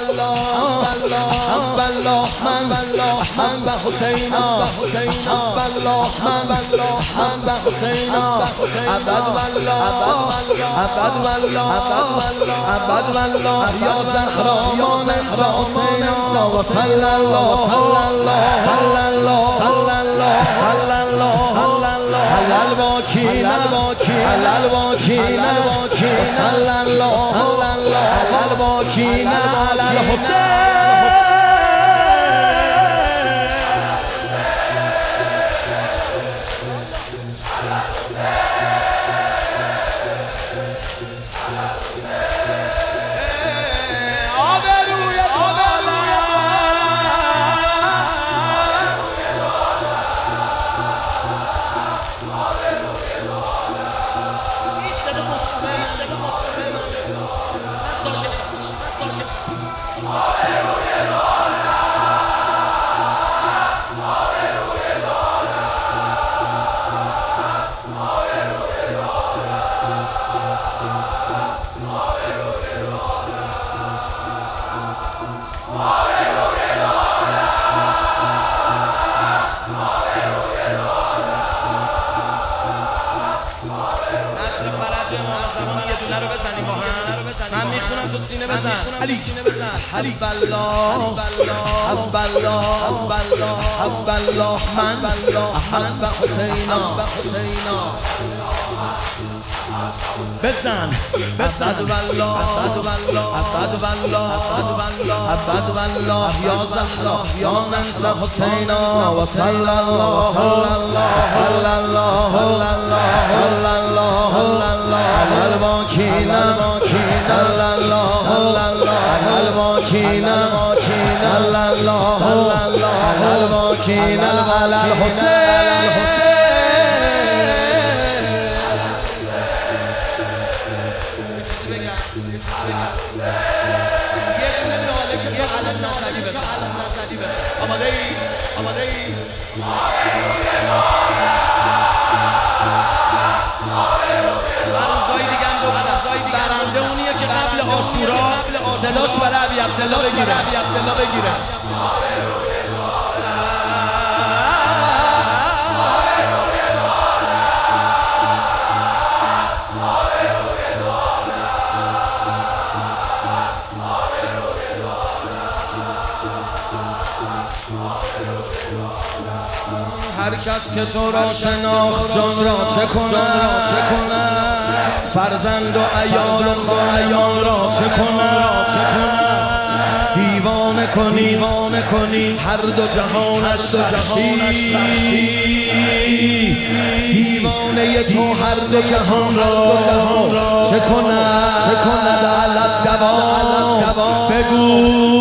من و حسین ابد والله یا زهرا ما ننسى حسین وصلی الله على الواكين صلى الله على الواكين على الحسين من میخونم تو سینه بزن علی حب الله من احب حسینا بزن ابد والله یا زهرا یا ننسى حسینا وصلی الله على الواكين صلى الله على الواكين صلى الله على الواكين على الحسين برنده اونیه که قبل عاشورا صداش برای ابی عبدالله بگیره هر کس که تو را شناخت جان را چه کند فرزند و عیال و خانمان را چه کند دیوانه کنی هر دو جهانش دیوانه تو هر دو جهان را چه کند علت دوا بگو